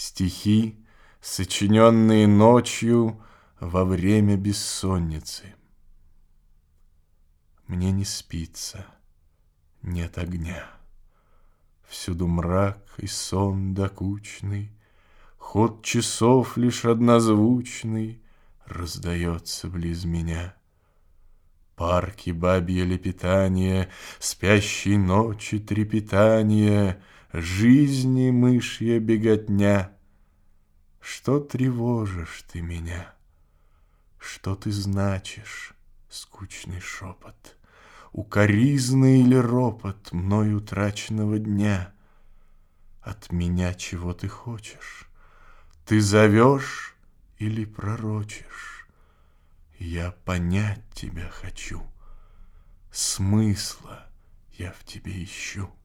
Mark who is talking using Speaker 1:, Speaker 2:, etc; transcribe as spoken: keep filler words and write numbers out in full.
Speaker 1: Стихи, сочиненные ночью во время бессонницы. Мне не спится, нет огня. Всюду мрак и сон докучный, ход часов лишь однозвучный раздается близ меня. Парки бабье лепетание, спящей ночи трепетание, жизни мышья беготня. Что тревожишь ты меня? Что ты значишь, скучный шепот? Укоризна или ропот мной утраченного дня? От меня чего ты хочешь? Ты зовешь или пророчишь? Я понять тебя хочу, смысла я в тебе ищу.